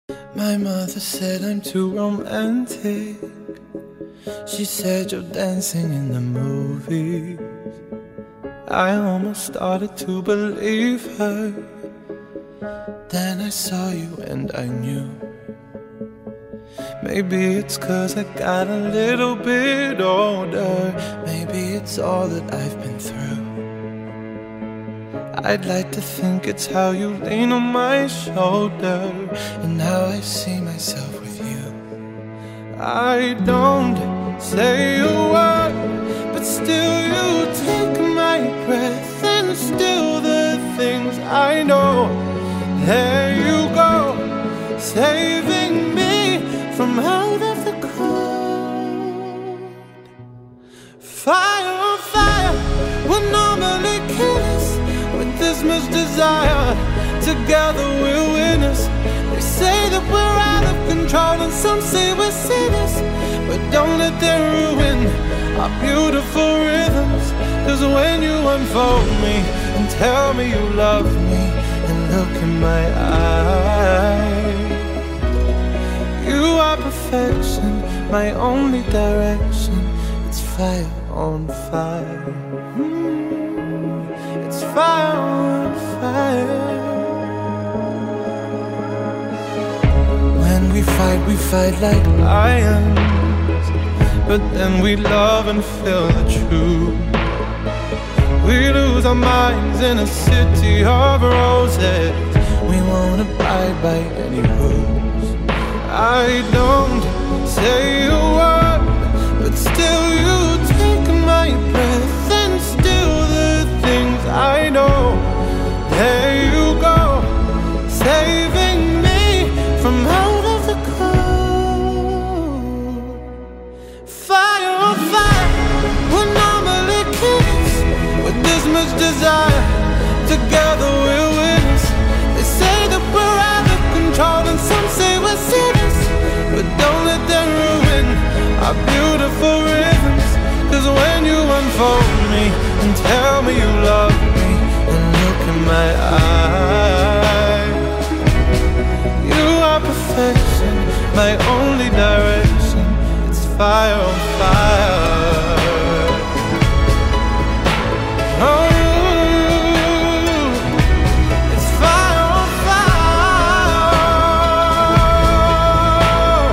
My mother said I'm too romantic. She said you're dancing in the movies. I almost started to believe her. Then I saw you and I knew. Maybe it's 'cause I got a little bit older. Maybe it's all that I've been through. I'd like to think it's how you lean on my shoulder and how I see myself with you. I don't say a word, but still you take my breath, and still the things I know. There you go, saving me from out of the cold. Fire on fire, we're normally killers. With this much desire, together we're winners. They say that we're out of control and some say we're sinners, but don't let them ruin our beautiful rhythms. 'Cause when you unfold me and tell me you love me and look in my eyes, you are perfection, my only direction. It's fire on fire. It's fire on fire. When we fight like lions, but then we love and feel the truth. We lose our minds in a city of roses. We won't abide by any rules. I don't say a word, but still you take my breath, and still the things I know. There you go, saving me from out of the cold. Fire on fire, we're normally kids. With this much desire, together we're winners. They say that we're out of control and some say we're sinners, but don't let them ruin our beautiful rhythms. 'Cause when you unfold me and tell me you love me and look in my eyes, you are perfection, my only direction. It's fire on fire. Oh, it's fire on fire.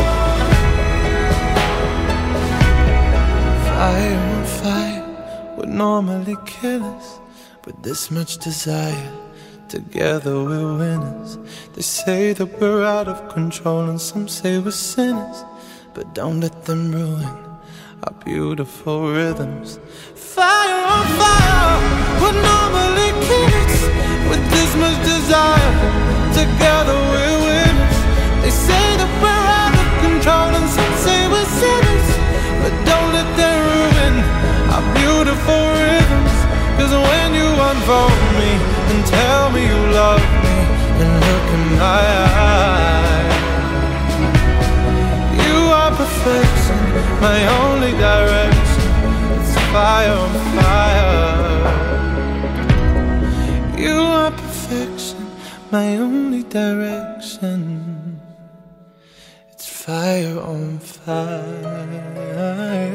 Fire on fire, we're normally killers. With this much desire, together we're winners. They say that we're out of control and some say we're sinners, but don't let them ruin our beautiful rhythms. Fire on fire, we're normally kids. With this much desire, together we're winners. They say that we're out of control and some say we're sinners, but don't let them ruin our beautiful rhythms. 'Cause when you unfold me and tell me you love me and look in my eyes, you are perfection, my only direction. It's fire on fire. You are perfection, my only direction. It's fire on fire.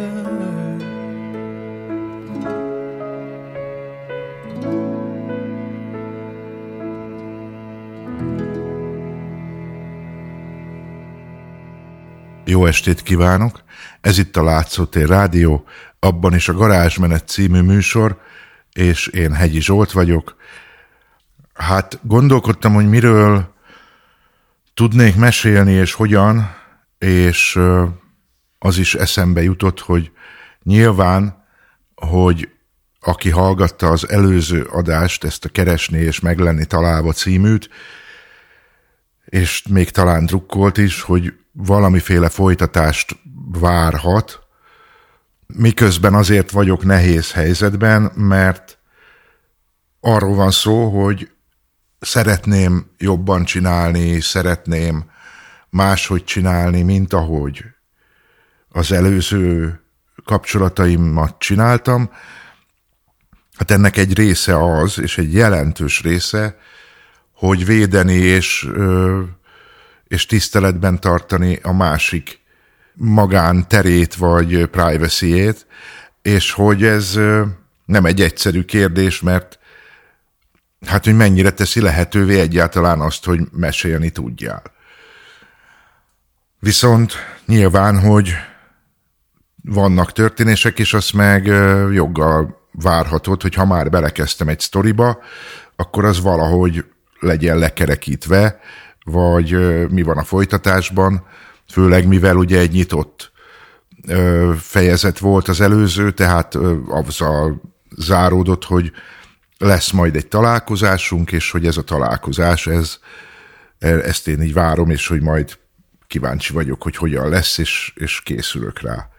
Jó estét kívánok! Ez itt a Látszótér Rádió, abban is a Garázsmenet című műsor, és én Hegyi Zsolt vagyok. Hát gondolkodtam, hogy miről tudnék mesélni, és hogyan, és az is eszembe jutott, hogy nyilván, hogy aki hallgatta az előző adást, ezt a Keresni és Meglenni találva címűt, és még talán drukkolt is, hogy valamiféle folytatást várhat, miközben azért vagyok nehéz helyzetben, mert arról van szó, hogy szeretném jobban csinálni, szeretném máshogy csinálni, mint ahogy az előző kapcsolataimat csináltam. Hát ennek egy része az, és egy jelentős része, hogy védeni és tiszteletben tartani a másik magánterét vagy privacy-ét, és hogy ez nem egy egyszerű kérdés, mert hát, hogy mennyire teszi lehetővé egyáltalán azt, hogy mesélni tudjál. Viszont nyilván, hogy vannak történések, és azt meg joggal várhatod, hogy ha már belekezdtem egy sztoriba, akkor az valahogy legyen lekerekítve, vagy mi van a folytatásban, főleg mivel ugye egy nyitott fejezet volt az előző, tehát azzal záródott, hogy lesz majd egy találkozásunk, és hogy ez a találkozás, ezt én így várom, és hogy majd kíváncsi vagyok, hogy hogyan lesz, és készülök rá.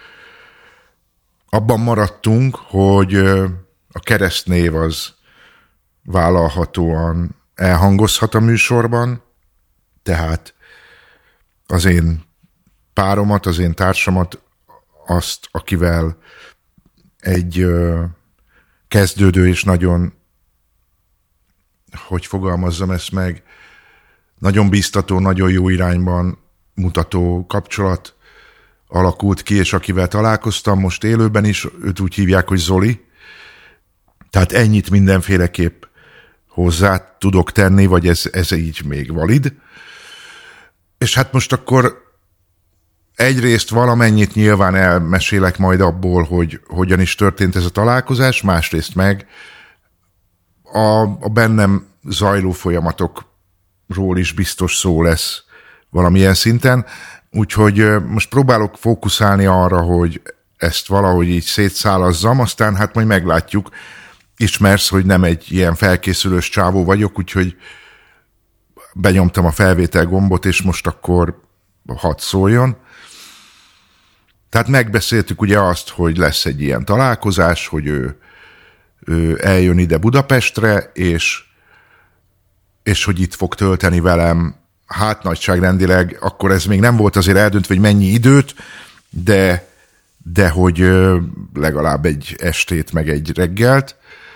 Abban maradtunk, hogy a keresztnév az vállalhatóan elhangozhat a műsorban, tehát az én páromat, az én társamat, azt, akivel egy kezdődő és nagyon, hogy fogalmazzam ezt meg, nagyon biztató, nagyon jó irányban mutató kapcsolat alakult ki, és akivel találkoztam most élőben is, őt úgy hívják, hogy Zoli. Tehát ennyit mindenféleképp hozzá tudok tenni, vagy ez így még valid. És hát most akkor egyrészt valamennyit nyilván elmesélek majd abból, hogy hogyan is történt ez a találkozás, másrészt meg a bennem zajló folyamatokról is biztos szó lesz valamilyen szinten, úgyhogy most próbálok fókuszálni arra, hogy ezt valahogy így szétszálazzam, aztán hát majd meglátjuk. Ismersz, hogy nem egy ilyen felkészülős csávó vagyok, úgyhogy benyomtam a felvétel gombot, és most akkor hadd szóljon. Tehát megbeszéltük ugye azt, hogy lesz egy ilyen találkozás, hogy ő eljön ide Budapestre, és hogy itt fog tölteni velem, hát nagyságrendileg, akkor ez még nem volt azért eldöntve, hogy mennyi időt, de hogy legalább egy estét, meg egy reggelt.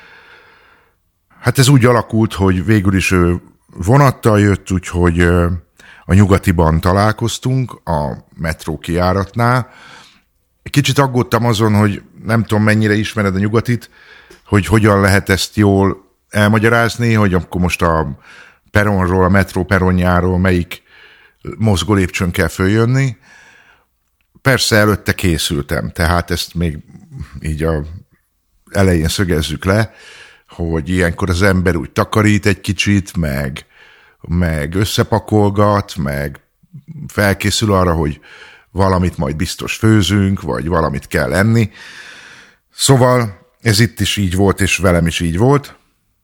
Hát ez úgy alakult, hogy végül is ő vonattal jött, úgyhogy a Nyugatiban találkoztunk, a metró kijáratnál. Kicsit aggódtam azon, hogy nem tudom, mennyire ismered a Nyugatit, hogy hogyan lehet ezt jól elmagyarázni, hogy akkor most a peronról, a metró peronjáról melyik mozgólépcsőn kell följönni. Persze előtte készültem, tehát ezt még így a elején szögezzük le, hogy ilyenkor az ember úgy takarít egy kicsit, meg összepakolgat, meg felkészül arra, hogy valamit majd biztos főzünk, vagy valamit kell enni. Szóval ez itt is így volt, és velem is így volt,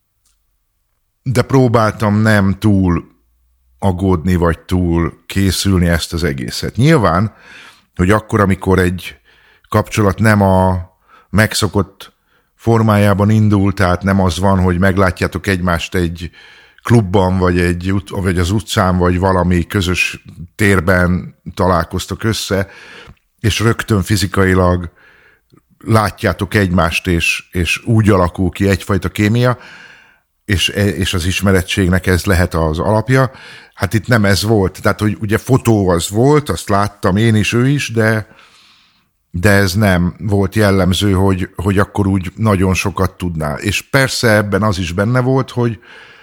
de próbáltam nem túl aggódni, vagy túl készülni ezt az egészet. Nyilván, hogy akkor, amikor egy kapcsolat nem a megszokott formájában indul, tehát nem az van, hogy meglátjátok egymást egy klubban, vagy az utcán, vagy valami közös térben találkoztok össze, és rögtön fizikailag látjátok egymást, és úgy alakul ki egyfajta kémia, és az ismerettségnek ez lehet az alapja. Hát itt nem ez volt. Tehát, hogy ugye fotó az volt, azt láttam én is, ő is, de ez nem volt jellemző, hogy akkor úgy nagyon sokat tudnál. És persze ebben az is benne volt, hogy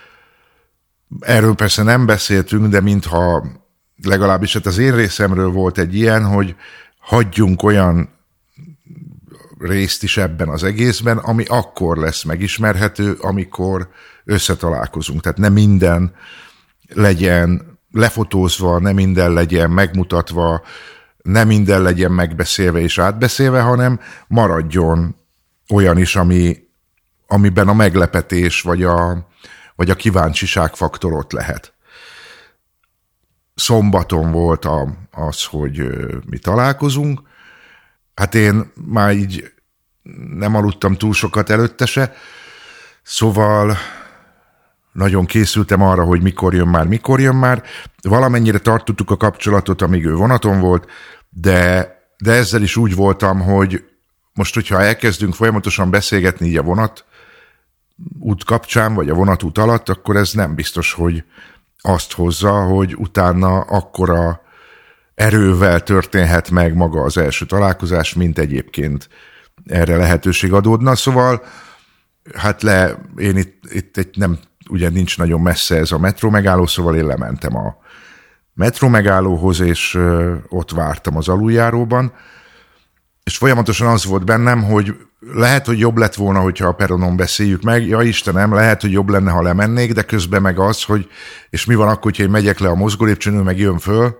erről persze nem beszéltünk, de mintha legalábbis hát az én részemről volt egy ilyen, hogy hagyjunk olyan részt is ebben az egészben, ami akkor lesz megismerhető, amikor összetalálkozunk. Tehát nem minden legyen lefotózva, nem minden legyen megmutatva, nem minden legyen megbeszélve és átbeszélve, hanem maradjon olyan is, amiben a meglepetés vagy a kíváncsiság faktor ott lehet. Szombaton volt az, hogy mi találkozunk. Hát én már így nem aludtam túl sokat előtte se, szóval nagyon készültem arra, hogy mikor jön már. Valamennyire tartottuk a kapcsolatot, amíg ő vonaton volt, de ezzel is úgy voltam, hogy most, hogyha elkezdünk folyamatosan beszélgetni így a vonat út kapcsán, vagy a vonatút alatt, akkor ez nem biztos, hogy azt hozza, hogy utána akkora erővel történhet meg maga az első találkozás, mint egyébként erre lehetőség adódna. Szóval hát én itt nem, ugye nincs nagyon messze ez a metró megálló, szóval én lementem a metró megállóhoz, és ott vártam az aluljáróban, és folyamatosan az volt bennem, hogy lehet, hogy jobb lett volna, hogyha a peronon beszéljük meg, ja Istenem, lehet, hogy jobb lenne, ha lemennék, de közben meg az, hogy és mi van akkor, hogyha én megyek le a mozgólépcsőn, meg jön föl,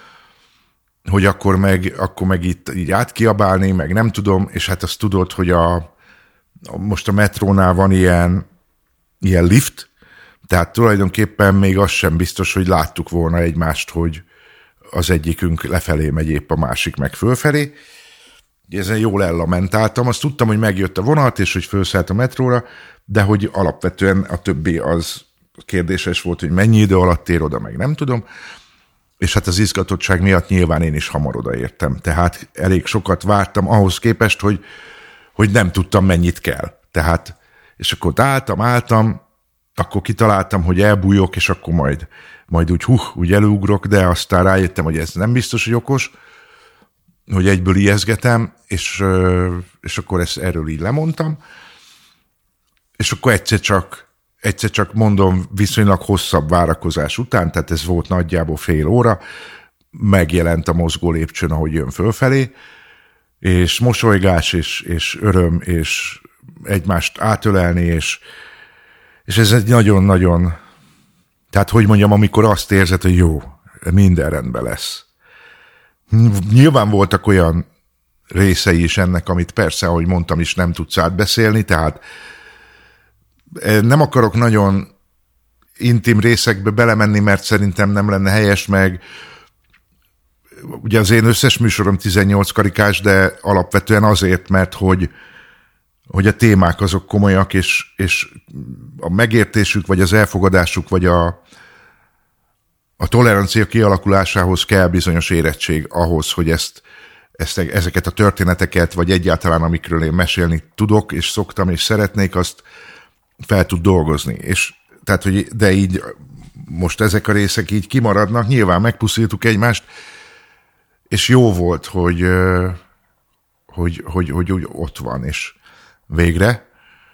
hogy akkor meg itt így átkiabálni, meg nem tudom, és hát azt tudod, hogy most a metrónál van ilyen lift, tehát tulajdonképpen még az sem biztos, hogy láttuk volna egymást, hogy az egyikünk lefelé megy épp, a másik meg fölfelé. Ezen jól ellamentáltam, azt tudtam, hogy megjött a vonat, és hogy felszállt a metróra, de hogy alapvetően a többi az kérdéses volt, hogy mennyi idő alatt ér oda, meg nem tudom. És hát az izgatottság miatt nyilván én is hamar odaértem. Tehát elég sokat vártam ahhoz képest, hogy nem tudtam, mennyit kell. Tehát, és akkor álltam, akkor kitaláltam, hogy elbújok, és akkor majd úgy elugrok, de aztán rájöttem, hogy ez nem biztos, hogy okos, hogy egyből ijeszgetem, és akkor erről így lemondtam. És akkor egyszer csak mondom, viszonylag hosszabb várakozás után, tehát ez volt nagyjából fél óra, megjelent a mozgó lépcsőn, ahogy jön fölfelé, és mosolygás, és öröm, és egymást átölelni, és ez egy nagyon-nagyon, tehát hogy mondjam, amikor azt érzed, hogy jó, minden rendben lesz. Nyilván voltak olyan részei is ennek, amit persze, ahogy mondtam is, nem tudsz átbeszélni, tehát nem akarok nagyon intim részekbe belemenni, mert szerintem nem lenne helyes, meg ugye az én összes műsorom 18 karikás, de alapvetően azért, mert hogy a témák azok komolyak, és a megértésük, vagy az elfogadásuk, vagy a tolerancia kialakulásához kell bizonyos érettség ahhoz, hogy ezeket a történeteket, vagy egyáltalán amikről én mesélni tudok, és szoktam, és szeretnék, azt fel tud dolgozni. És tehát, hogy de így most ezek a részek így kimaradnak, nyilván megpuszítuk egymást, és jó volt, hogy úgy ott van, és végre.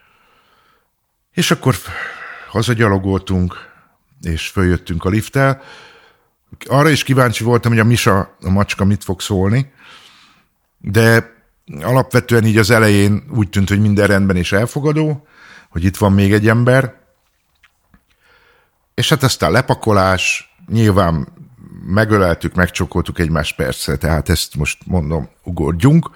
És akkor hazagyalogoltunk, és följöttünk a lifttel. Arra is kíváncsi voltam, hogy a Misa, a macska mit fog szólni, de alapvetően így az elején úgy tűnt, hogy minden rendben és elfogadó, hogy itt van még egy ember, és hát aztán lepakolás, nyilván megöleltük, megcsokoltuk egymást persze, tehát ezt most mondom, ugorjunk.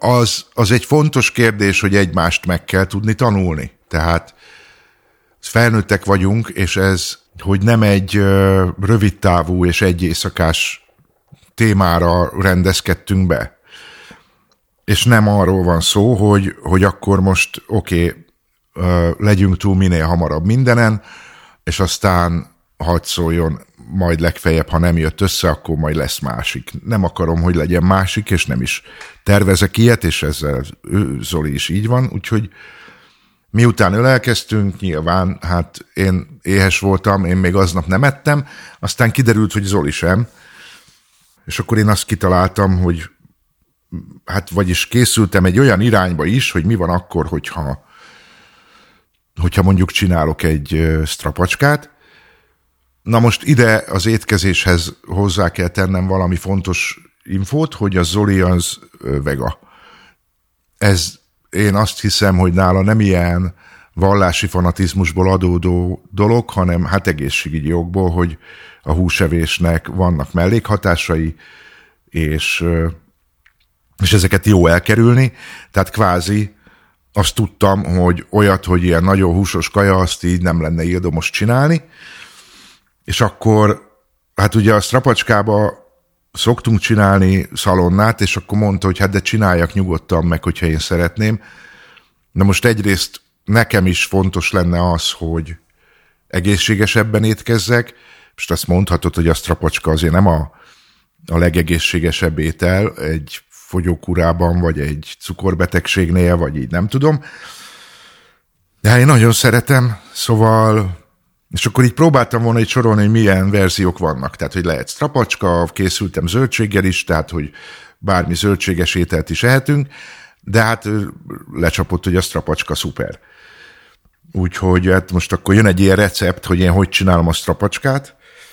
az egy fontos kérdés, hogy egymást meg kell tudni tanulni. Tehát felnőttek vagyunk, és ez, hogy nem egy rövidtávú és egy éjszakás témára rendezkedtünk be. És nem arról van szó, hogy akkor most legyünk túl minél hamarabb mindenen, és aztán hadd szóljon, majd legfeljebb, ha nem jött össze, akkor majd lesz másik. Nem akarom, hogy legyen másik, és nem is tervezek ilyet, és ezzel Zoli is így van, úgyhogy miután ölelkeztünk, nyilván, hát én éhes voltam, én még aznap nem ettem, aztán kiderült, hogy Zoli sem, és akkor én azt kitaláltam, hogy hát vagyis készültem egy olyan irányba is, hogy mi van akkor, hogyha mondjuk csinálok egy strapacskát. Na most ide az étkezéshez hozzá kell tennem valami fontos infót, hogy a Zoli az vega. Ez én azt hiszem, hogy nála nem ilyen vallási fanatizmusból adódó dolog, hanem hát egészségügyi jogból, hogy a húsevésnek vannak mellékhatásai, és ezeket jó elkerülni. Tehát kvázi azt tudtam, hogy olyat, hogy ilyen nagyon húsos kaja, azt így nem lenne érdemes csinálni. És akkor, hát ugye a strapacskába szoktunk csinálni szalonnát, és akkor mondta, hogy hát de csináljak nyugodtan meg, hogyha én szeretném. Na most egyrészt nekem is fontos lenne az, hogy egészségesebben étkezzek. Most azt mondhatod, hogy a strapacska azért nem a legegészségesebb étel egy fogyókúrában, vagy egy cukorbetegségnél, vagy így nem tudom. De én nagyon szeretem, szóval... És akkor így próbáltam volna így sorolni, hogy milyen verziók vannak. Tehát, hogy lehet strapacska, készültem zöldséggel is, tehát, hogy bármi zöldséges ételt is ehetünk, de hát lecsapott, hogy a strapacska szuper. Úgyhogy hát most akkor jön egy ilyen recept, hogy én hogy csinálom a strapacskát,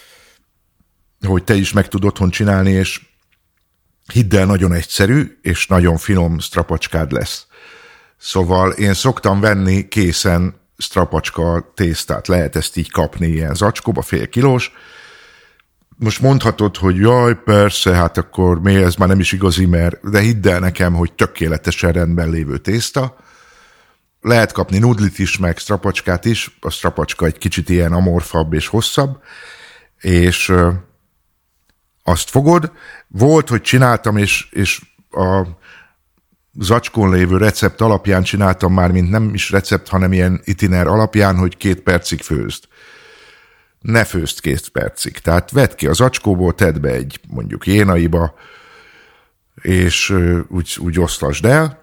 hogy te is meg tud otthon csinálni, és hidd el, nagyon egyszerű, és nagyon finom strapacskád lesz. Szóval én szoktam venni készen strapacska tésztát, lehet ezt így kapni ilyen zacskóba, fél kilós. Most mondhatod, hogy jaj, persze, hát akkor miért ez már nem is igazi, de hidd el nekem, hogy tökéletesen rendben lévő tészta. Lehet kapni nudlit is, meg strapacskát is, a strapacska egy kicsit ilyen amorfabb és hosszabb, és azt fogod. Volt, hogy csináltam, és a zacskón lévő recept alapján csináltam már, mint nem is recept, hanem ilyen itiner alapján, hogy 2 percig főzd. Ne főzd 2 percig. Tehát vedd ki a zacskóból, tedd be egy mondjuk jénaiba, és úgy osztasd el.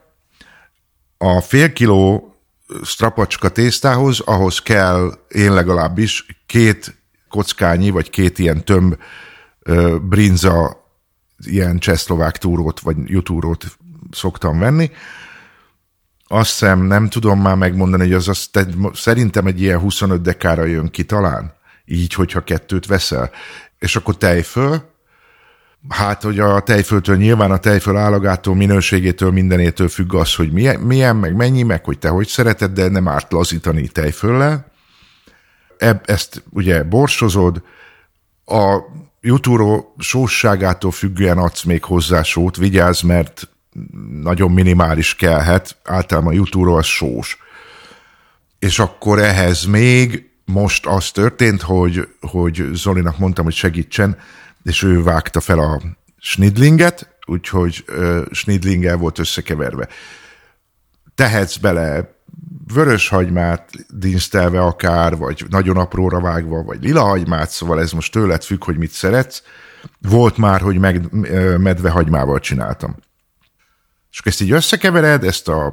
A fél kiló strapacska tésztához, ahhoz kell, én legalábbis, 2 kockányi, vagy 2 ilyen tömb brinza, ilyen csehszlovák túrót, vagy jutúrót szoktam venni. Azt hiszem, nem tudom már megmondani, hogy szerintem egy ilyen 25 dekára jön ki talán, így, hogyha 2 veszel. És akkor tejföl. Hát, hogy a tejföltől nyilván a tejföl állagától, minőségétől, mindenétől függ az, hogy milyen, meg mennyi, meg hogy te hogy szereted, de nem árt lazítani tejföllel. Ezt ugye borsozod, a jutúró sósságától függően adsz még hozzá sót, vigyázz, mert nagyon minimális kellhet, általában a jutúró az sós. És akkor ehhez még most az történt, hogy Zolinak mondtam, hogy segítsen, és ő vágta fel a snidlinget, úgyhogy snidlinggel volt összekeverve. Tehetsz bele vöröshagymát dinsztelve akár, vagy nagyon apróra vágva, vagy lilahagymát, szóval ez most tőled függ, hogy mit szeretsz. Volt már, hogy medvehagymával csináltam. És ezt így összekevered,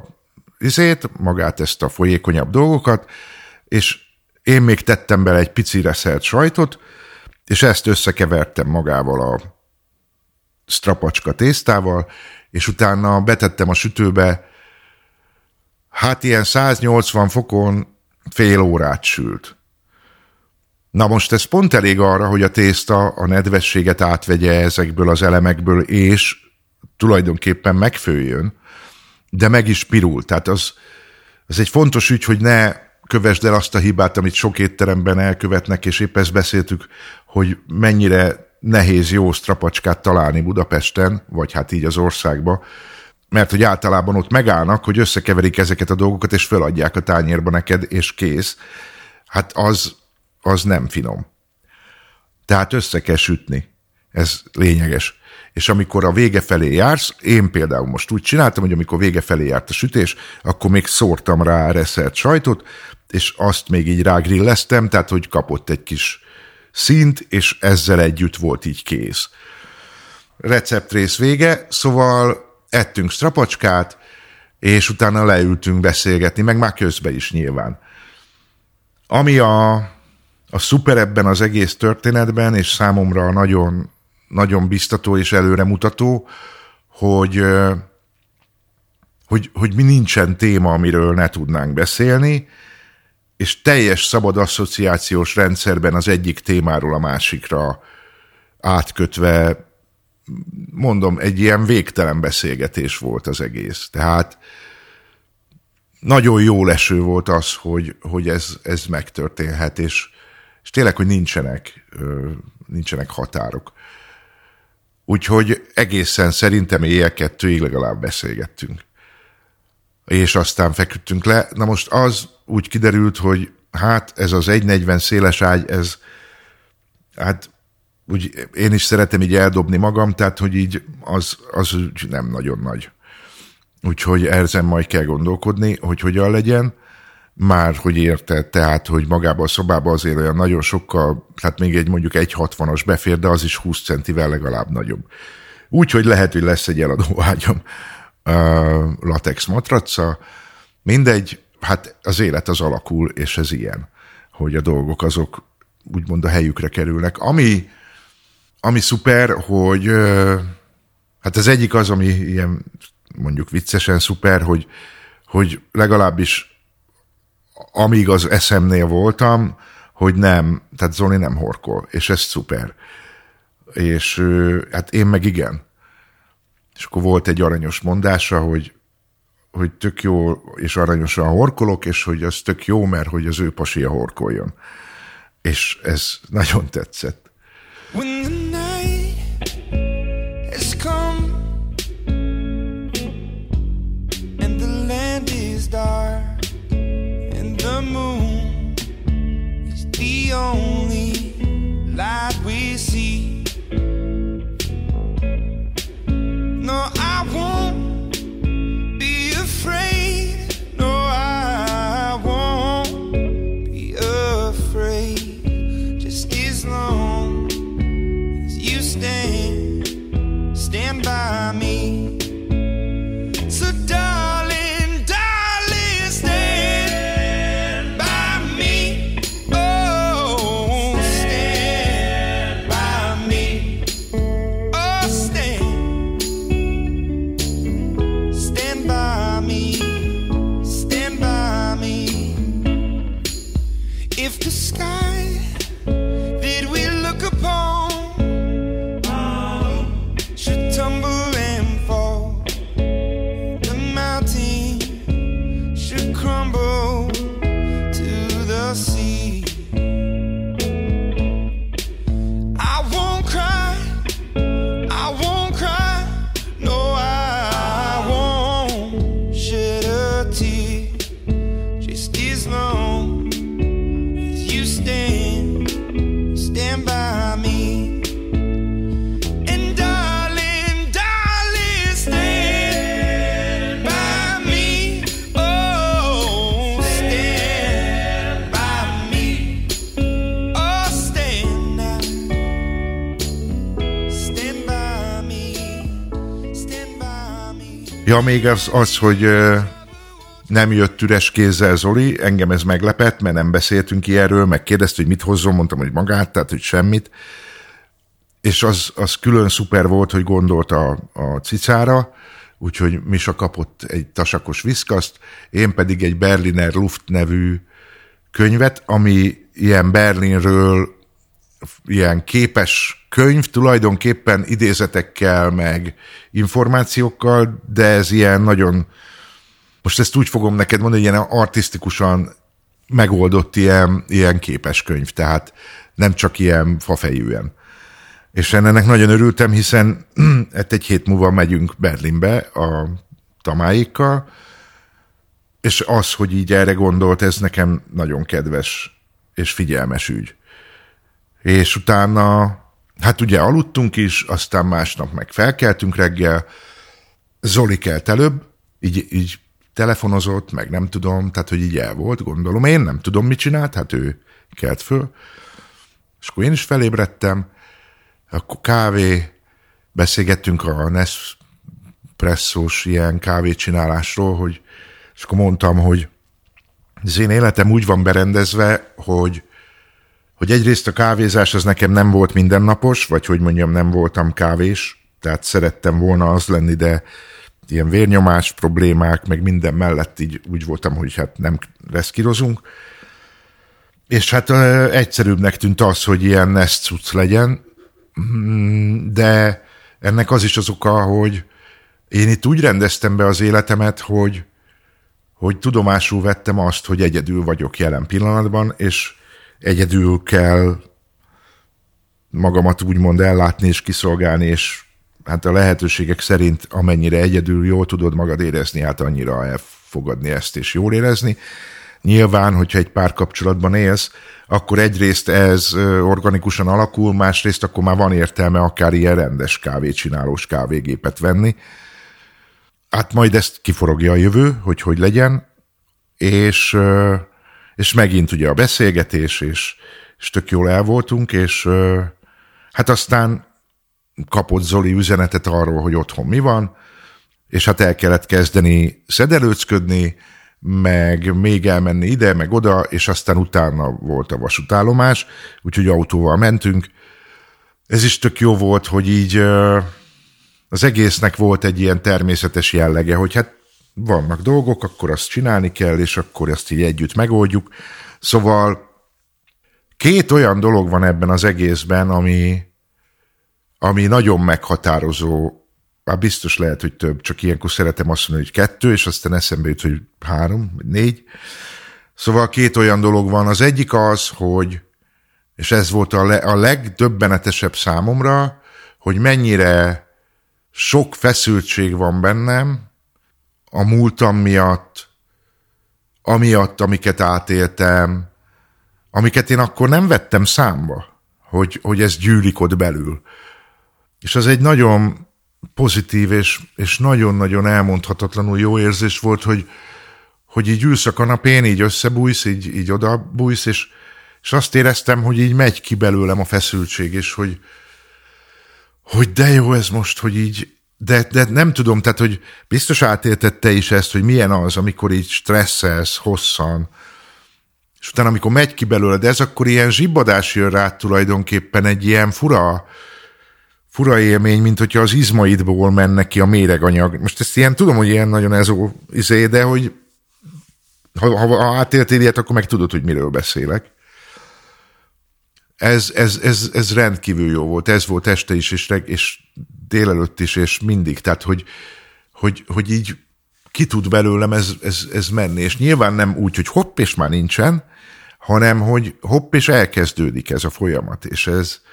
magát ezt a folyékonyabb dolgokat, és én még tettem bele egy pici reszelt sajtot, és ezt összekevertem magával a strapacska tésztával, és utána betettem a sütőbe, hát ilyen 180 fokon fél órát sült. Na most ez pont elég arra, hogy a tészta a nedvességet átvegye ezekből az elemekből, és tulajdonképpen megfőjön, de meg is pirul. Tehát az egy fontos ügy, hogy ne kövesd el azt a hibát, amit sok étteremben elkövetnek, és épp ezt beszéltük, hogy mennyire nehéz jó strapacskát találni Budapesten, vagy hát így az országba. mert hogy általában ott megállnak, hogy összekeverik ezeket a dolgokat, és feladják a tányérba neked, és kész. Hát az nem finom. Tehát össze kell sütni. Ez lényeges. És amikor a vége felé jársz, én például most úgy csináltam, hogy amikor vége felé járt a sütés, akkor még szórtam rá reszelt sajtot, és azt még így rágrilleztem, tehát hogy kapott egy kis színt, és ezzel együtt volt így kész. Receptrész vége, szóval ettünk strapacskát, és utána leültünk beszélgetni, meg már közben is nyilván. Ami a szuper ebben az egész történetben, és számomra nagyon, nagyon biztató és előremutató, hogy mi nincsen téma, amiről ne tudnánk beszélni, és teljes szabad asszociációs rendszerben az egyik témáról a másikra átkötve, mondom, egy ilyen végtelen beszélgetés volt az egész. Tehát nagyon jó leső volt az, hogy ez megtörténhet, és tényleg, hogy nincsenek határok. Úgyhogy egészen szerintem éjjel 2-ig legalább beszélgettünk. És aztán feküdtünk le. Na most az úgy kiderült, hogy hát ez az 1,40 széles ágy, ez hát úgy én is szeretem így eldobni magam, tehát hogy így az nem nagyon nagy. Úgyhogy ezen majd kell gondolkodni, hogy hogyan legyen. Már hogy érted, tehát, hogy magában a szobában azért olyan nagyon sokkal, hát még mondjuk 1,60-as befér, de az is 20 centivel legalább nagyobb. Úgyhogy lehet, hogy lesz egy eladó ágyam latex matracca. Mindegy, hát az élet az alakul, és ez ilyen, hogy a dolgok azok úgymond a helyükre kerülnek. Ami szuper, hogy hát az egyik az, ami ilyen mondjuk viccesen szuper, hogy legalábbis amíg az eszemnél voltam, hogy nem, tehát Zoli nem horkol, és ez szuper. És hát én meg igen. És akkor volt egy aranyos mondása, hogy tök jó és aranyosan horkolok, és hogy az tök jó, mert hogy az ő pasia horkoljon. És ez nagyon tetszett. When the night has come and the land is dark and the moon is the only light we see. No, I won't be afraid. No, I won't be afraid. Just as long as you stand by me. So darling, darling, stand by me. Oh, stand by me. Oh, stand by me. Stand by me. If the sky that we look upon should tumble and fall, the mountain should crumble to the sea, I won't cry, I won't cry, no, I won't shed a tear, just as long as you stand by me. And darling, darling, stand by me. Oh, stand by me. Oh, stand by me. Stand by me. Ja, még az hogy nem jött üres kézzel Zoli, engem ez meglepett, mert nem beszéltünk ilyenről, megkérdezte, hogy mit hozzon, mondtam, hogy magát, tehát, hogy semmit. És az külön szuper volt, hogy gondolt a cicára, úgyhogy Misa kapott egy tasakos viszkaszt, én pedig egy Berliner Luft nevű könyvet, ami ilyen Berlinről ilyen képes könyv, tulajdonképpen idézetekkel, meg információkkal, de ez ilyen nagyon, most ezt úgy fogom neked mondani, hogy ilyen artisztikusan megoldott ilyen képes könyv, tehát nem csak ilyen fafejűen. És ennek nagyon örültem, hiszen egy hét múlva megyünk Berlinbe a Tamáékkal, és az, hogy így erre gondolt, ez nekem nagyon kedves és figyelmes ügy. És utána, hát ugye aludtunk is, aztán másnap meg felkeltünk reggel, Zoli kelt előbb, így telefonozott, meg nem tudom, tehát hogy így el volt, gondolom. Én nem tudom, mit csinált, hát ő kelt föl. És akkor én is felébredtem, akkor kávé, beszélgettünk a Nespresso-s ilyen kávécsinálásról, és akkor mondtam, hogy az én életem úgy van berendezve, hogy egyrészt a kávézás az nekem nem volt mindennapos, vagy hogy mondjam, nem voltam kávés, tehát szerettem volna az lenni, de ilyen vérnyomás problémák, meg minden mellett így úgy voltam, hogy hát nem reszkírozunk. És hát egyszerűbbnek tűnt az, hogy ilyen nesztcuc legyen, de ennek az is az oka, hogy én itt úgy rendeztem be az életemet, hogy tudomásul vettem azt, hogy egyedül vagyok jelen pillanatban, és egyedül kell magamat úgymond ellátni és kiszolgálni, és hát a lehetőségek szerint amennyire egyedül jól tudod magad érezni, hát annyira elfogadni ezt és jól érezni. Nyilván, hogyha egy párkapcsolatban élsz, akkor egyrészt ez organikusan alakul, másrészt akkor már van értelme akár ilyen rendes kávécsinálós kávégépet venni. Hát majd ezt kiforogja a jövő, hogy legyen, és megint ugye a beszélgetés, és tök jól el voltunk, és hát aztán kapott Zoli üzenetet arról, hogy otthon mi van, és hát el kellett kezdeni szedelőcködni, meg még elmenni ide, meg oda, és aztán utána volt a vasútállomás, úgyhogy autóval mentünk. Ez is tök jó volt, hogy így az egésznek volt egy ilyen természetes jellege, hogy hát vannak dolgok, akkor azt csinálni kell, és akkor ezt így együtt megoldjuk. Szóval 2 olyan dolog van ebben az egészben, ami nagyon meghatározó. Hát biztos lehet, hogy több, csak ilyenkor szeretem azt mondani, hogy 2, és aztán eszembe jut, hogy 3, vagy 4. Szóval 2 olyan dolog van. Az egyik az, hogy, és ez volt a legdöbbenetesebb számomra, hogy mennyire sok feszültség van bennem a múltam miatt, amiatt, amiket átéltem, amiket én akkor nem vettem számba, hogy ez gyűlik ott belül. És az egy nagyon pozitív és nagyon-nagyon elmondhatatlanul jó érzés volt, hogy így ülsz a kanapén, így összebújsz, így odabújsz, és azt éreztem, hogy így megy ki belőlem a feszültség, és hogy de jó ez most, hogy így, de nem tudom, tehát, hogy biztos átélted te is ezt, hogy milyen az, amikor így stresszelsz hosszan, és utána, amikor megy ki belőled ez, akkor ilyen zsibbadás jön rá tulajdonképpen, egy ilyen fura élmény, mint hogyha az izmaidból menne ki a méreganyag. Most ezt ilyen, tudom, hogy ilyen nagyon de hogy ha átéltél ilyet, akkor meg tudod, hogy miről beszélek. Ez rendkívül jó volt. Ez volt este is, és délelőtt is, és mindig. Tehát, hogy így ki tud belőlem ez menni. És nyilván nem úgy, hogy hopp, és már nincsen, hanem, hogy hopp, és elkezdődik ez a folyamat. És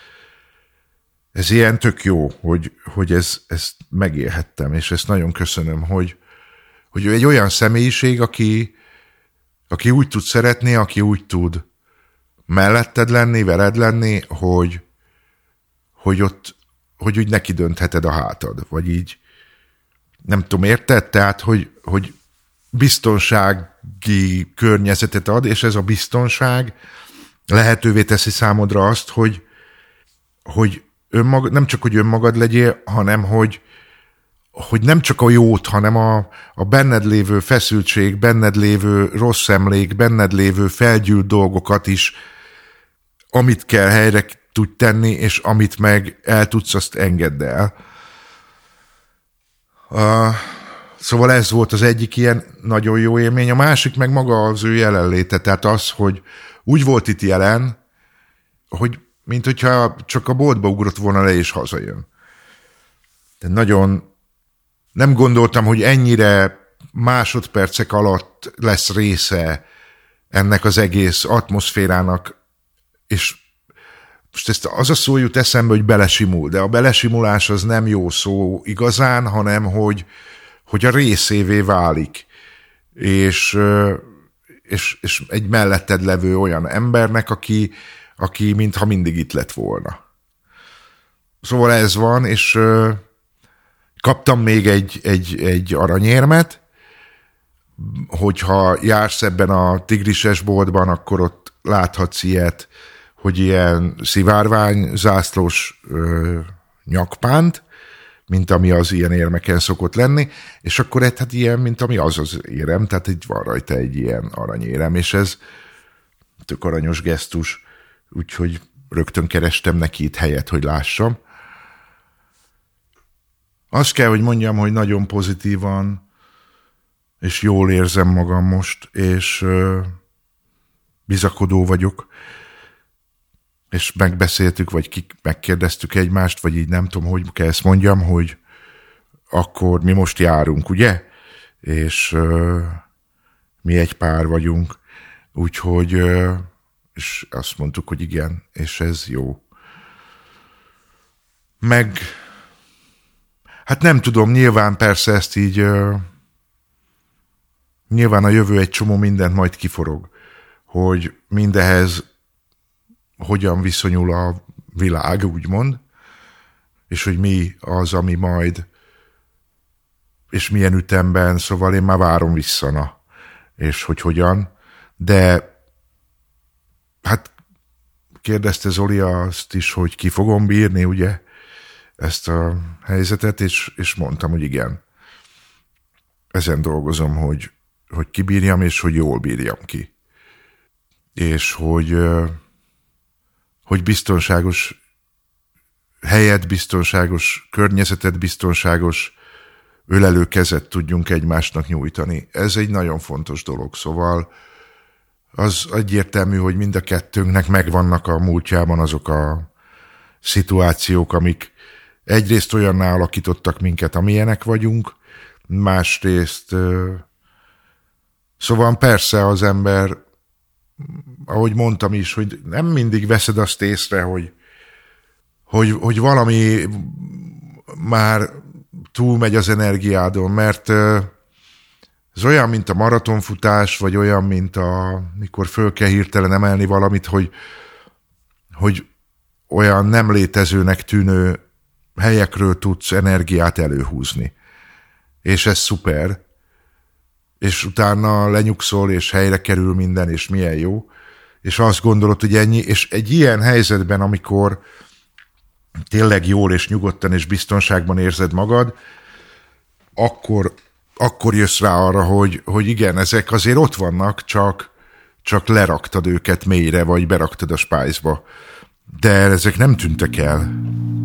ez ilyen tök jó, hogy ezt megélhettem, és ezt nagyon köszönöm, hogy egy olyan személyiség, aki úgy tud szeretni, aki úgy tud melletted lenni, veled lenni, hogy úgy neki döntheted a hátad, vagy így, nem tudom, érted? Tehát, hogy biztonsági környezetet ad, és ez a biztonság lehetővé teszi számodra azt, hogy nem csak, hogy önmagad legyél, hanem, hogy nem csak a jót, hanem a benned lévő feszültség, benned lévő rossz emlék, benned lévő felgyűlt dolgokat is, amit kell helyre tudj tenni, és amit meg el tudsz, azt engedd el. Szóval ez volt az egyik ilyen nagyon jó élmény. A másik meg maga az ő jelenléte, tehát az, hogy úgy volt itt jelen, hogy mint hogyha csak a boltba ugrott volna le, és hazajön. De nagyon nem gondoltam, hogy ennyire másodpercek alatt lesz része ennek az egész atmoszférának, és most az a szó jut eszembe, hogy belesimul, de a belesimulás az nem jó szó igazán, hanem hogy hogy a részévé válik, és egy melletted levő olyan embernek, aki mintha mindig itt lett volna. Szóval ez van, és kaptam még egy aranyérmet, hogyha jársz ebben a tigrises boltban, akkor ott láthatsz ilyet, hogy ilyen szivárvány zászlós nyakpánt, mint ami az ilyen érmeken szokott lenni, és akkor hát ilyen, mint ami az érem, tehát így van rajta egy ilyen aranyérem, és ez tök aranyos gesztus, úgyhogy rögtön kerestem neki itt helyet, hogy lássam. Azt kell, hogy mondjam, hogy nagyon pozitívan, és jól érzem magam most, és bizakodó vagyok, és megbeszéltük, vagy megkérdeztük egymást, vagy így nem tudom, hogy kell ezt mondjam, hogy akkor mi most járunk, ugye? És mi egy pár vagyunk, úgyhogy és azt mondtuk, hogy igen, és ez jó. Meg hát nem tudom, nyilván persze ezt így nyilván a jövő egy csomó mindent majd kiforog, hogy mindehez hogyan viszonyul a világ, úgymond, és hogy mi az, ami majd, és milyen ütemben, szóval én már várom vissza, és hogy hogyan, de hát kérdezte Zoli azt is, hogy ki fogom bírni, ugye, ezt a helyzetet, és mondtam, hogy igen. Ezen dolgozom, hogy kibírjam, és hogy jól bírjam ki. És hogy biztonságos helyet, biztonságos környezetet, biztonságos ölelő kezet tudjunk egymásnak nyújtani. Ez egy nagyon fontos dolog, szóval az egyértelmű, hogy mind a kettőnknek megvannak a múltjában azok a szituációk, amik egyrészt olyanná alakítottak minket, amilyenek vagyunk, másrészt szóval persze az ember, ahogy mondtam is, hogy nem mindig veszed azt észre, hogy valami már túlmegy az energiádon, mert ez olyan, mint a maratonfutás, vagy olyan, mint mikor föl kell hirtelen emelni valamit, hogy olyan nem létezőnek tűnő helyekről tudsz energiát előhúzni. És ez szuper. És utána lenyugszol, és helyre kerül minden, és milyen jó. És azt gondolod, hogy ennyi, és egy ilyen helyzetben, amikor tényleg jól és nyugodtan és biztonságban érzed magad, akkor jössz rá arra, hogy igen, ezek azért ott vannak, csak leraktad őket mélyre, vagy beraktad a spájzba. De ezek nem tűntek el.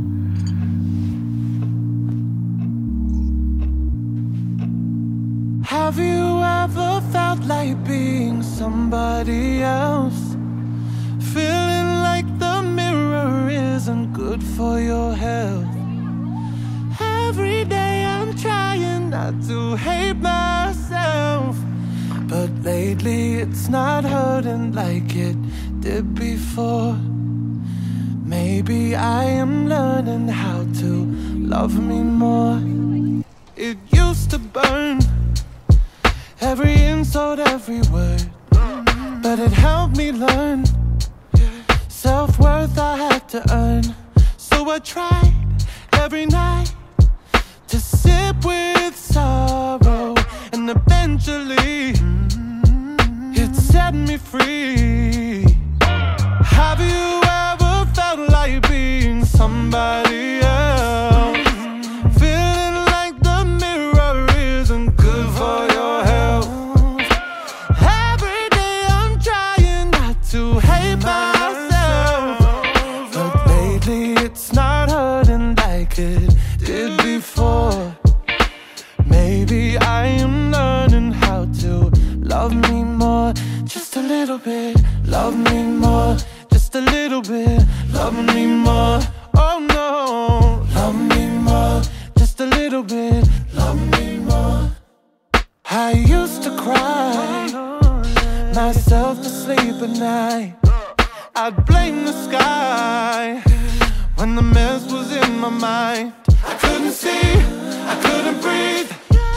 Have you ever felt like being somebody else? Feeling like the mirror isn't good for your health. Every day I'm trying not to hate myself, but lately it's not hurting like it did before. Maybe I am learning how to love me more. It used to burn, every insult, every word, but it helped me learn self-worth I had to earn. So I tried every night to sip with sorrow, and eventually it set me free. Have you ever felt like being somebody else? Feeling like the mirror isn't good for your health. Every day I'm trying not to hate myself, but lately it's not hurting like it did before. Maybe I am learning how to love me more, just a little bit. Love me more, just a little bit. Love me more, oh no. Love me more, just a little bit. Love me more. I used to cry myself to sleep at night. I'd blame the sky when the mess was in my mind. I couldn't see, I couldn't breathe.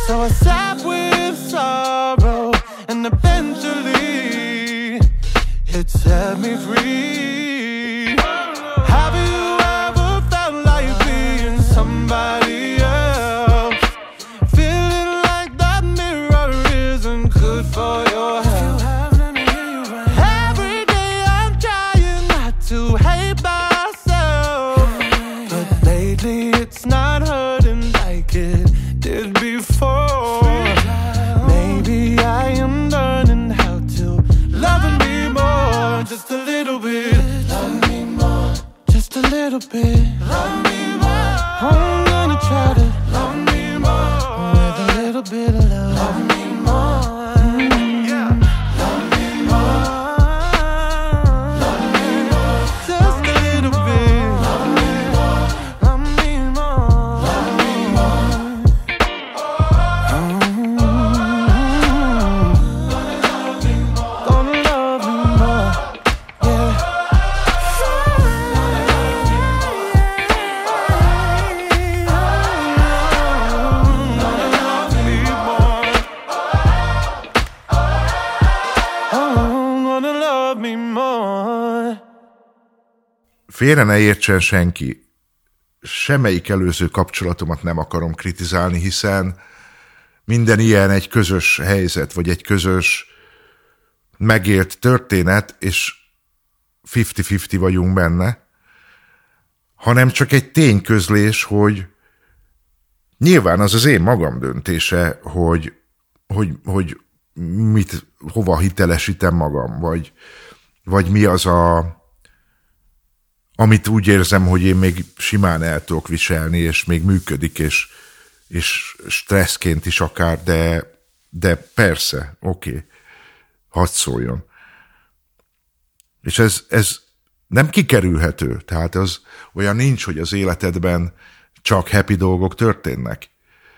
So I sat with sorrow, and eventually it set me free. Have you ever felt like being somebody else? Feeling like that mirror isn't good for your health. Every day I'm trying not to hate myself, but lately it's not hurting like it did before. Maybe I am learning how to love me more, just a little bit. Love me more, just a little bit. Love me more. I'm gonna try to love me more with a little bit of love. Love me more. Yeah. Love me more. Love me more. Just a little bit. Love me more. Love me more. Love me more. Gonna love me more. Yeah. Gonna love me more. Félre ne értsen senki, semmelyik előző kapcsolatomat nem akarom kritizálni, hiszen minden ilyen egy közös helyzet, vagy egy közös megélt történet, és 50-50 vagyunk benne, hanem csak egy tényközlés, hogy nyilván az én magam döntése, hogy hova hitelesítem magam, vagy mi az amit úgy érzem, hogy én még simán el tudok viselni, és még működik, és stresszként is akár, de persze, oké, hadd szóljon. És ez nem kikerülhető, tehát az olyan nincs, hogy az életedben csak happy dolgok történnek.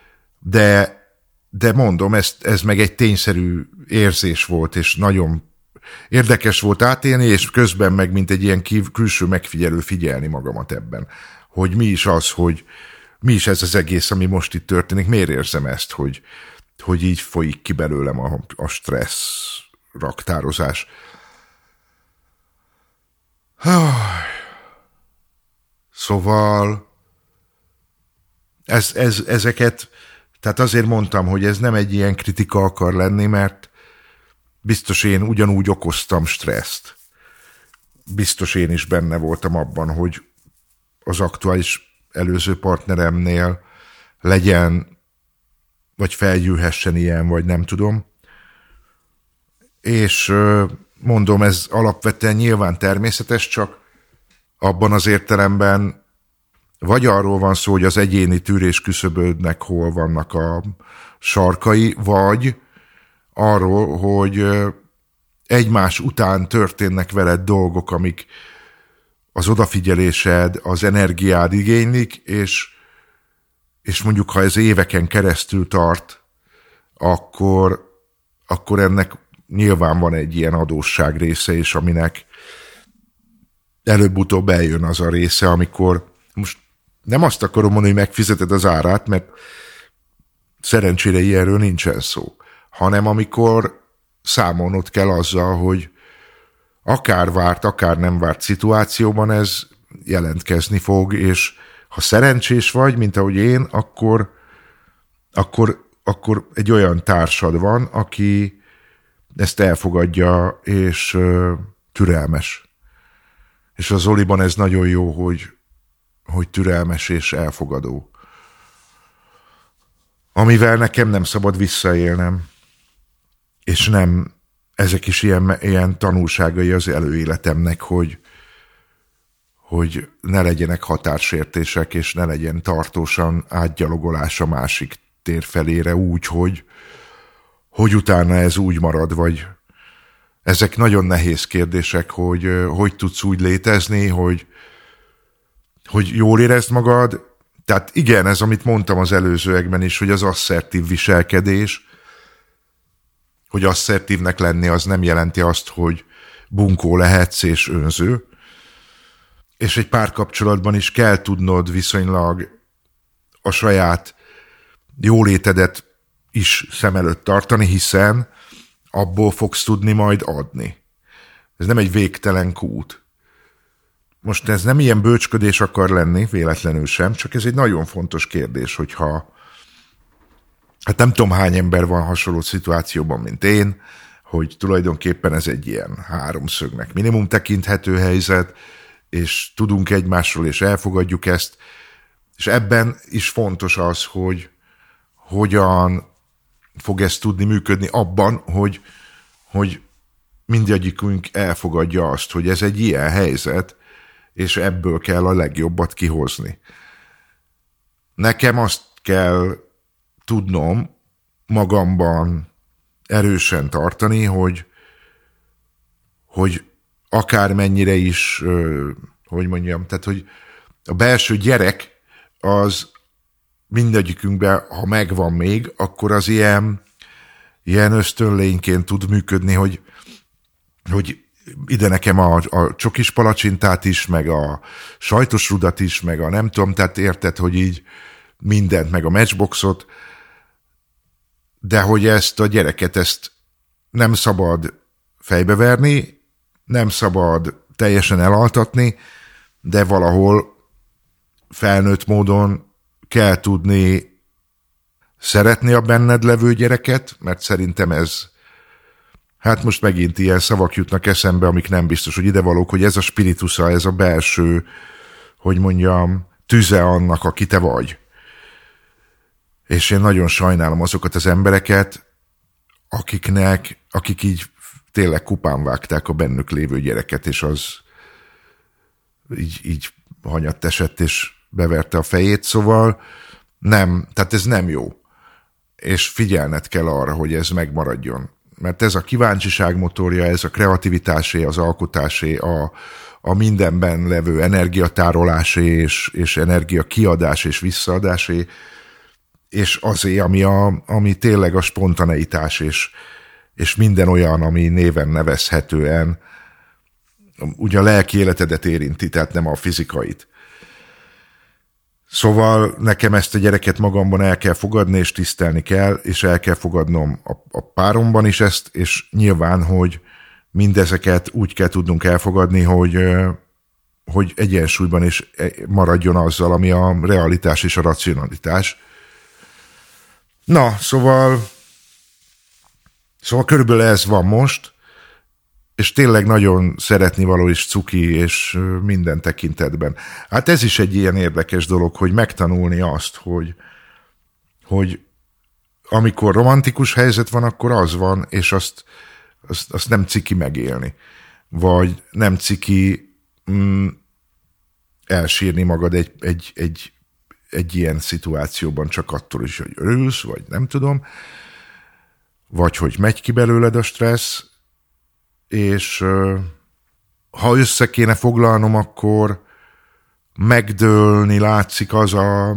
De mondom, ez meg egy tényszerű érzés volt, és nagyon érdekes volt átélni, és közben meg, mint egy ilyen külső megfigyelő figyelni magamat ebben. Hogy mi is az, hogy mi is ez az egész, ami most itt történik, miért érzem ezt, hogy így folyik ki belőlem a stressz raktározás. Szóval ezeket, tehát azért mondtam, hogy ez nem egy ilyen kritika akar lenni, mert biztos én ugyanúgy okoztam stresszt. Biztos én is benne voltam abban, hogy az aktuális előző partneremnél legyen, vagy felgyűlhessen ilyen, vagy nem tudom. És mondom, ez alapvetően nyilván természetes, csak abban az értelemben vagy arról van szó, hogy az egyéni tűrés küszöbödnek hol vannak a sarkai, vagy arról, hogy egymás után történnek veled dolgok, amik az odafigyelésed, az energiád igénylik, és mondjuk, ha ez éveken keresztül tart, akkor ennek nyilván van egy ilyen adósság része is, aminek előbb-utóbb eljön az a része, amikor most nem azt akarom mondani, hogy megfizeted az árát, mert szerencsére ilyenről nincsen szó, hanem amikor számolnod kell azzal, hogy akár várt, akár nem várt szituációban ez jelentkezni fog, és ha szerencsés vagy, mint ahogy én, akkor egy olyan társad van, aki ezt elfogadja, és türelmes. És a Zoliban ez nagyon jó, hogy türelmes és elfogadó. Amivel nekem nem szabad visszaélnem. És nem, ezek is ilyen tanulságai az előéletemnek, hogy ne legyenek határsértések, és ne legyen tartósan átgyalogolás a másik tér felére úgy, hogy utána ez úgy marad, vagy ezek nagyon nehéz kérdések, hogy tudsz úgy létezni, hogy jól érezd magad. Tehát igen, ez amit mondtam az előzőekben is, hogy az asszertív viselkedés, hogy asszertívnek lenni, az nem jelenti azt, hogy bunkó lehetsz és önző. És egy párkapcsolatban is kell tudnod viszonylag a saját jólétedet is szem előtt tartani, hiszen abból fogsz tudni majd adni. Ez nem egy végtelen kút. Most ez nem ilyen bölcsködés akar lenni, véletlenül sem, csak ez egy nagyon fontos kérdés, hogyha hát nem tudom hány ember van hasonló szituációban, mint én, hogy tulajdonképpen ez egy ilyen háromszögnek minimum tekinthető helyzet, és tudunk egymásról, és elfogadjuk ezt, és ebben is fontos az, hogy hogyan fog ez tudni működni abban, hogy mindegyikünk elfogadja azt, hogy ez egy ilyen helyzet, és ebből kell a legjobbat kihozni. Nekem azt kell tudnom magamban erősen tartani, hogy akármennyire is, hogy mondjam, tehát, hogy a belső gyerek az mindegyikünkben, ha megvan még, akkor az ilyen ösztönlényként tud működni, hogy ide nekem a csokis palacsintát is, meg a sajtos rudat is, meg a nem tudom, tehát érted, hogy így mindent, meg a matchboxot, de hogy ezt a gyereket, ezt nem szabad fejbeverni, nem szabad teljesen elaltatni, de valahol felnőtt módon kell tudni szeretni a benned levő gyereket, mert szerintem ez, hát most megint ilyen szavak jutnak eszembe, amik nem biztos, hogy idevalók, hogy ez a spiritusza, ez a belső, hogy mondjam, tüze annak, aki te vagy. És én nagyon sajnálom azokat az embereket, akik így tényleg kupán vágták a bennük lévő gyereket, és az így hanyatt esett, és beverte a fejét, szóval nem, tehát ez nem jó. És figyelned kell arra, hogy ez megmaradjon. Mert ez a kíváncsiság motorja, ez a kreativitásé, az alkotásé, a mindenben levő energiatárolásé, és energia kiadás és visszaadásé, és azért, ami tényleg a spontaneitás, és minden olyan, ami néven nevezhetően ugye a lelki életedet érinti, tehát nem a fizikait. Szóval nekem ezt a gyereket magamban el kell fogadni, és tisztelni kell, és el kell fogadnom a páromban is ezt, és nyilván, hogy mindezeket úgy kell tudnunk elfogadni, hogy egyensúlyban is maradjon azzal, ami a realitás és a racionalitás. Na, szóval körülbelül ez van most, és tényleg nagyon szeretni való is cuki, és minden tekintetben. Hát ez is egy ilyen érdekes dolog, hogy megtanulni azt, hogy amikor romantikus helyzet van, akkor az van, és azt nem ciki megélni. Vagy nem ciki elsírni magad egy ilyen szituációban csak attól is, hogy örülsz, vagy nem tudom, vagy hogy megy ki belőled a stressz, és ha össze kéne foglalnom, akkor megdőlni látszik az a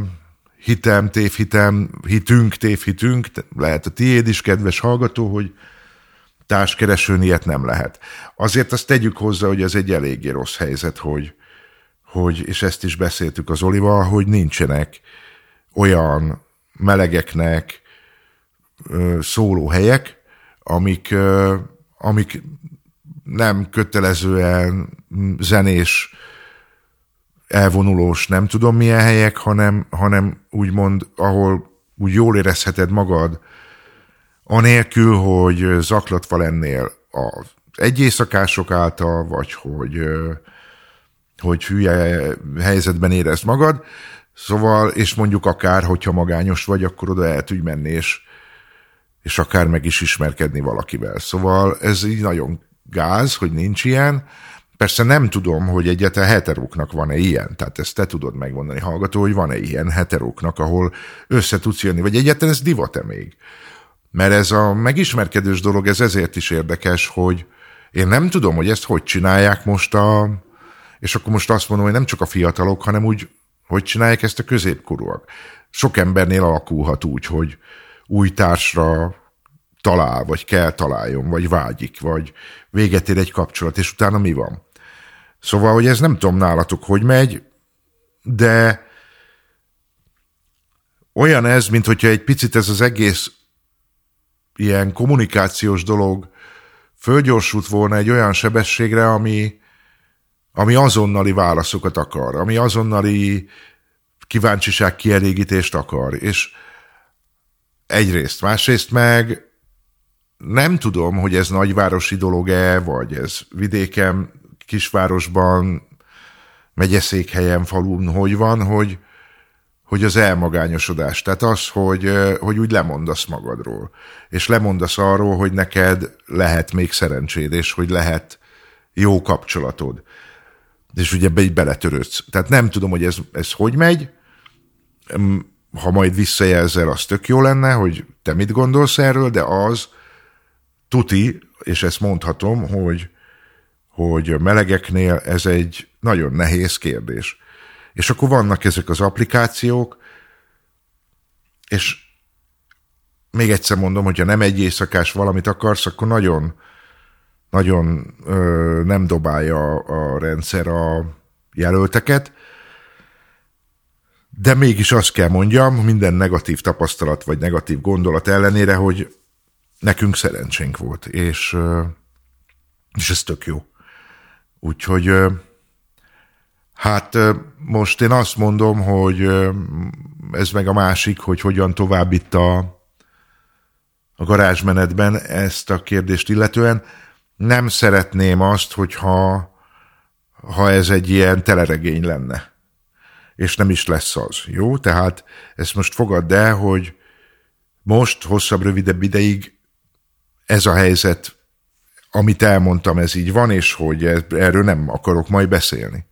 hitünk, lehet a tiéd is, kedves hallgató, hogy társkeresőn ilyet nem lehet. Azért azt tegyük hozzá, hogy ez egy eléggé rossz helyzet, hogy és ezt is beszéltük az Olival, hogy nincsenek olyan melegeknek szóló helyek, amik nem kötelezően zenés, elvonulós, nem tudom milyen helyek, hanem úgymond, ahol úgy jól érezheted magad, anélkül, hogy zaklatva lennél az egyéjszakások által, vagy hogy hülye helyzetben érezd magad. Szóval, és mondjuk akár, hogyha magányos vagy, akkor oda el tudj menni, és akár meg is ismerkedni valakivel. Szóval ez így nagyon gáz, hogy nincs ilyen. Persze nem tudom, hogy egyáltalán heteróknak van-e ilyen. Tehát ezt te tudod megmondani, hallgató, hogy van-e ilyen heteróknak, ahol össze tudsz jönni. Vagy egyáltalán ez divat-e még? Mert ez a megismerkedős dolog, ez ezért is érdekes, hogy én nem tudom, hogy ezt hogy csinálják most és akkor most azt mondom, hogy nem csak a fiatalok, hanem úgy, hogy csinálják ezt a középkorúak. Sok embernél alakulhat úgy, hogy új társra talál, vagy kell találjon, vagy vágyik, vagy véget ér egy kapcsolat, és utána mi van? Szóval, hogy ez nem tudom nálatok, hogy megy, de olyan ez, mint hogyha egy picit ez az egész ilyen kommunikációs dolog fölgyorsult volna egy olyan sebességre, ami azonnali válaszokat akar, ami azonnali kíváncsiság kielégítést akar. És egyrészt, másrészt meg nem tudom, hogy ez nagyvárosi dolog-e, vagy ez vidéken, kisvárosban, megyeszékhelyen, falun, hogy van, hogy az elmagányosodás. Tehát az, hogy úgy lemondasz magadról. És lemondasz arról, hogy neked lehet még szerencséd, és hogy lehet jó kapcsolatod. És ugye ebbe így beletörődsz. Tehát nem tudom, hogy ez hogy megy. Ha majd visszajelzel, az tök jó lenne, hogy te mit gondolsz erről, de az tuti, és ezt mondhatom, hogy melegeknél ez egy nagyon nehéz kérdés. És akkor vannak ezek az applikációk, és még egyszer mondom, hogyha nem egy éjszakás valamit akarsz, akkor nagyon, nagyon nem dobálja a rendszer a jelölteket, de mégis azt kell mondjam, minden negatív tapasztalat vagy negatív gondolat ellenére, hogy nekünk szerencsénk volt, és ez tök jó. Úgyhogy hát most én azt mondom, hogy ez meg a másik, hogy hogyan tovább itt a garázsmenetben ezt a kérdést illetően. Nem szeretném azt, hogyha ez egy ilyen teleregény lenne. És nem is lesz az, jó? Tehát ezt most fogadd el, hogy most hosszabb, rövidebb ideig ez a helyzet, amit elmondtam, ez így van, és hogy erről nem akarok majd beszélni.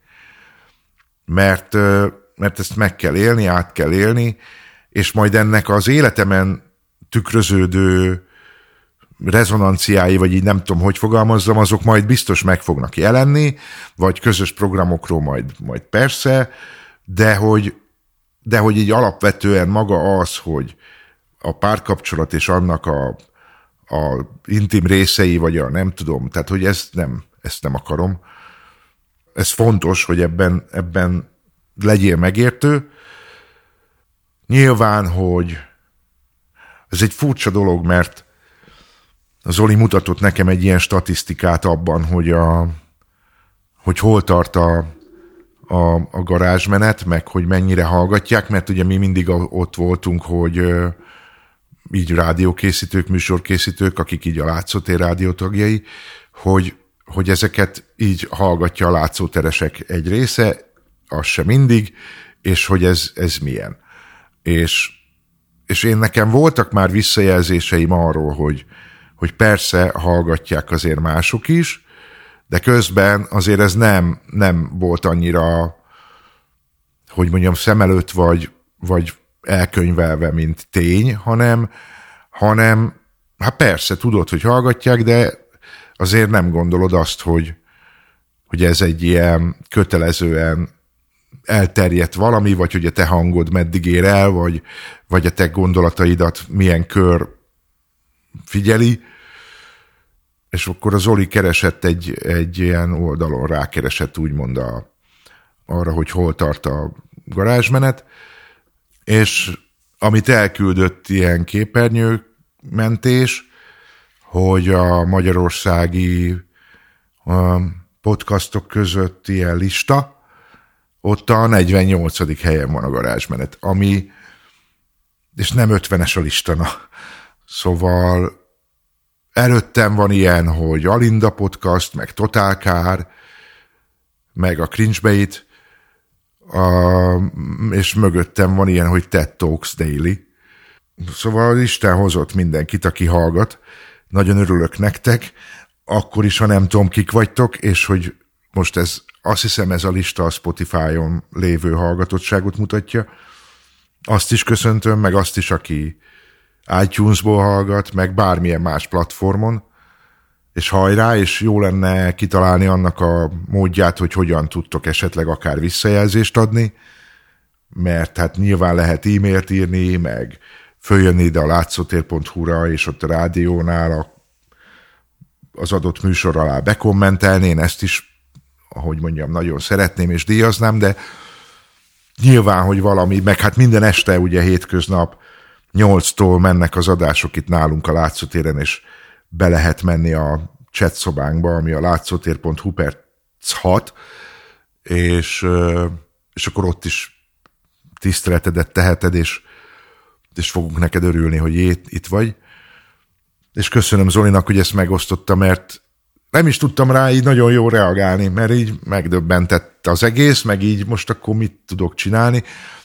Mert ezt meg kell élni, át kell élni, és majd ennek az életemen tükröződő rezonanciái, vagy így nem tudom, hogy fogalmazzam, azok majd biztos meg fognak jelenni, vagy közös programokról majd persze, de hogy így alapvetően maga az, hogy a párkapcsolat és annak a intim részei, vagy a nem tudom, tehát hogy ezt nem akarom. Ez fontos, hogy ebben legyél megértő. Nyilván, hogy ez egy furcsa dolog, mert Zoli mutatott nekem egy ilyen statisztikát abban, hogy hol tart a garázsmenet, meg hogy mennyire hallgatják, mert ugye mi mindig ott voltunk, hogy így rádiókészítők, műsorkészítők, akik így a Látszótér rádió tagjai, hogy ezeket így hallgatja a látszóteresek egy része, az sem mindig, és hogy ez milyen. És én nekem voltak már visszajelzéseim arról, hogy persze hallgatják azért mások is, de közben azért ez nem volt annyira, hogy mondjam, szem előtt vagy elkönyvelve, mint tény, hanem hát persze tudod, hogy hallgatják, de azért nem gondolod azt, hogy ez egy ilyen kötelezően elterjedt valami, vagy hogy a te hangod meddig ér el, vagy a te gondolataidat milyen kör figyeli. És akkor a Zoli keresett egy ilyen oldalon, rákeresett úgymond arra, hogy hol tart a garázsmenet, és amit elküldött ilyen képernyőmentés, hogy a magyarországi podcastok között ilyen lista, ott a 48. helyen van a garázsmenet, és nem 50-es a listana. Szóval előttem van ilyen, hogy Alinda Podcast, meg Totál Kár, meg a Cringebait, és mögöttem van ilyen, hogy TED Talks Daily. Szóval Isten hozott mindenkit, aki hallgat. Nagyon örülök nektek, akkor is, ha nem tudom, kik vagytok, és hogy most azt hiszem ez a lista a Spotify-on lévő hallgatottságot mutatja. Azt is köszöntöm, meg azt is, aki iTunes-ból hallgat, meg bármilyen más platformon, és hajrá, és jó lenne kitalálni annak a módját, hogy hogyan tudtok esetleg akár visszajelzést adni, mert hát nyilván lehet e-mailt írni, meg följönni ide a látszótér.hu-ra, és ott a rádiónál az adott műsor alá bekommentelni, én ezt is, ahogy mondjam, nagyon szeretném és díjaznám, de nyilván, hogy valami, meg hát minden este ugye hétköznap 8-tól mennek az adások itt nálunk a Látszótéren, és be lehet menni a chat szobánkba, ami a látszótér.hu/6, és akkor ott is tiszteletedet teheted, és fogunk neked örülni, hogy itt vagy. És köszönöm Zolinak, hogy ezt megosztotta, mert nem is tudtam rá így nagyon jól reagálni, mert így megdöbbentett az egész, meg így most akkor mit tudok csinálni.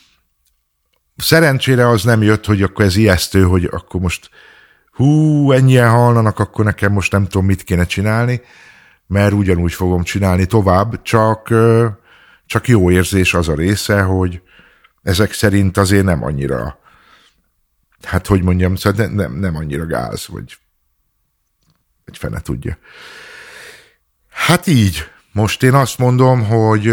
Szerencsére az nem jött, hogy akkor ez ijesztő, hogy akkor most ennyien hallanak, akkor nekem most nem tudom, mit kéne csinálni, mert ugyanúgy fogom csinálni tovább, csak jó érzés az a része, hogy ezek szerint azért nem annyira, hát hogy mondjam, szóval nem annyira gáz, vagy fene tudja. Hát így, most én azt mondom, hogy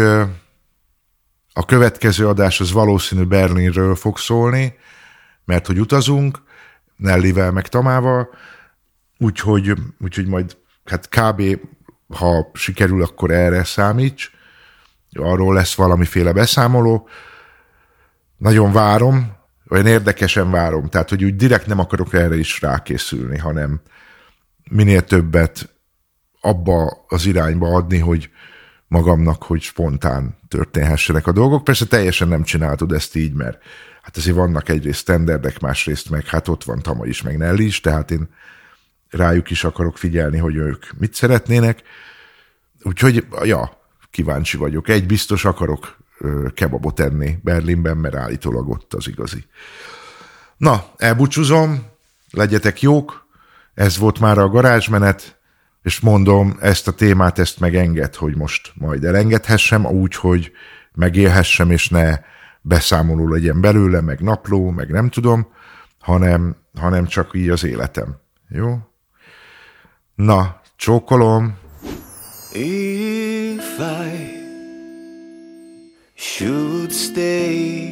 a következő adás az valószínű Berlinről fog szólni, mert hogy utazunk, Nellivel meg Tamával, úgyhogy majd hát kb. Ha sikerül, akkor erre számíts. Arról lesz valamiféle beszámoló. Nagyon várom, olyan érdekesen várom, tehát hogy úgy direkt nem akarok erre is rákészülni, hanem minél többet abba az irányba adni, hogy magamnak, hogy spontán történhessenek a dolgok. Persze teljesen nem csináltad ezt így, mert hát azért vannak egyrészt standardek, másrészt meg hát ott van Tama is, meg Nelly is, tehát én rájuk is akarok figyelni, hogy ők mit szeretnének. Úgyhogy, kíváncsi vagyok. Egy biztos akarok kebabot enni Berlinben, mert állítólag ott az igazi. Na, elbúcsúzom, legyetek jók, ez volt már a garázsmenet, és mondom, ezt a témát, ezt megenged, hogy most majd elengedhessem, úgy, hogy megélhessem, és ne beszámoló legyen belőle, meg napló, meg nem tudom, hanem csak így az életem. Jó? Na, csókolom! If I should stay,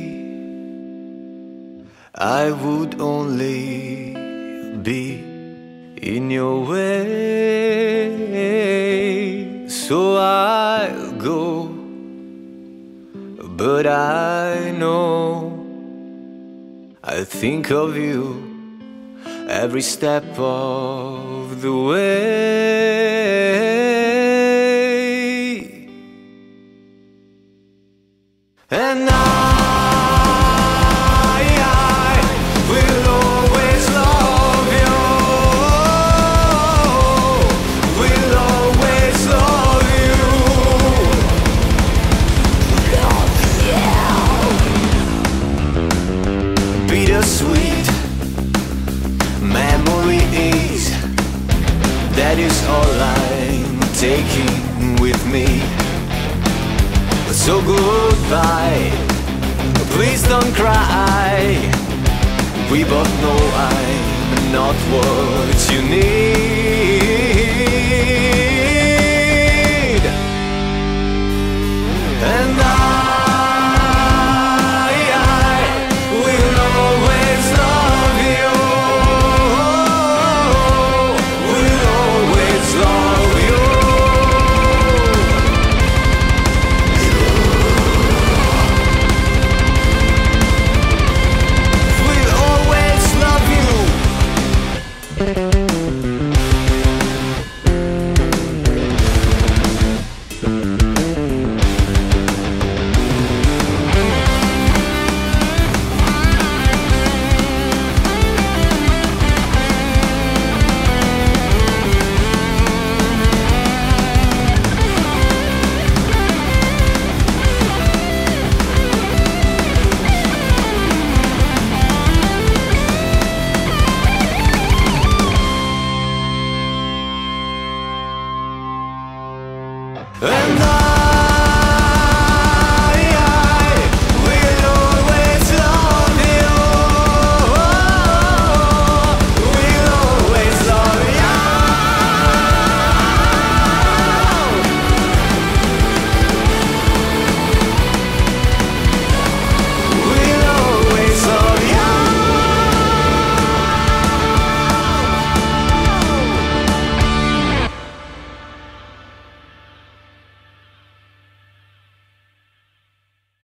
I would only be in your way, so I'll go, but I know I think of you every step of the way, and I will always love you, will always love you, bittersweet memories, that is all I'm taking with me. So goodbye, please don't cry, we both know I'm not what you need.